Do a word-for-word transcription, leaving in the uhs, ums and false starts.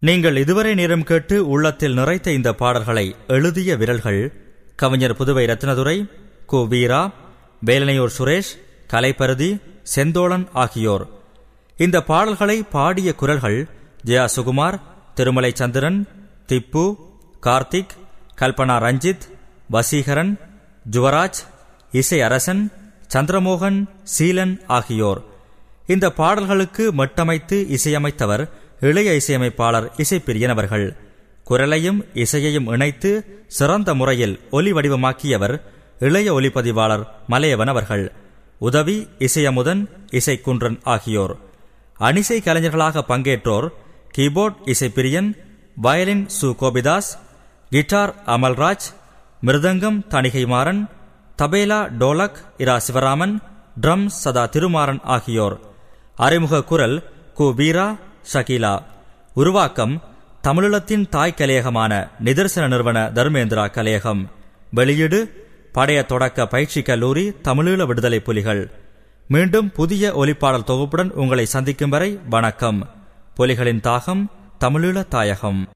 நீங்கள் இதுவரை நேரம் கேட்டு உள்ளத்தில் நிறைத்த இந்த பாடல்களை எழுதிய விரல்கள் கவிஞர் புதுவை ரத்னதுரை, கு வீரா, வேலனையூர் சுரேஷ், கலைப்பருதி, செந்தோழன் ஆகியோர். இந்த பாடல்களை பாடிய குரல்கள் ஜெயா சுகுமார், திருமலை சந்திரன், திப்பு, கார்த்திக், கல்பனா ரஞ்சித், வசீகரன், ஜுவராஜ், இசை அரசன், சந்திரமோகன், சீலன் ஆகியோர். இந்த பாடல்களுக்கு மட்டமைத்து இசையமைத்தவர் இளைய இசையமைப்பாளர் இசைப்பிரியன் அவர்கள். குரலையும் இசையையும் இணைத்து சிறந்த முறையில் ஒலி வடிவமாக்கியவர் இளைய ஒலிப்பதிவாளர் மலையவன் அவர்கள். உதவி இசையமுதன், இசைக்குன்றன் ஆகியோர். அணிசை கலைஞர்களாக பங்கேற்றோர் கீபோர்ட் இசைப்பிரியன், வயலின் சு கோபிதாஸ், கிட்டார் அமல்ராஜ், மிருதங்கம் தணிகைமாறன், தபேலா டோலக் இரா சிவராமன், ட்ரம் சதா திருமாறன் ஆகியோர். அறிமுக குரல் கு வீரா, ஷகீலா. உருவாக்கம் தமிழீழத்தின் தாய் கலையகமான நிதர்சன நிறுவன தர்மேந்திரா கலையகம். வெளியீடு பழைய தொடக்க பயிற்சி கல்லூரி தமிழீழ விடுதலை புலிகள். மீண்டும் புதிய ஒலிப்பாடல் தொகுப்புடன் உங்களை சந்திக்கும் வரை வணக்கம். புலிகளின் தாகம் தமிழீழ தாயகம்.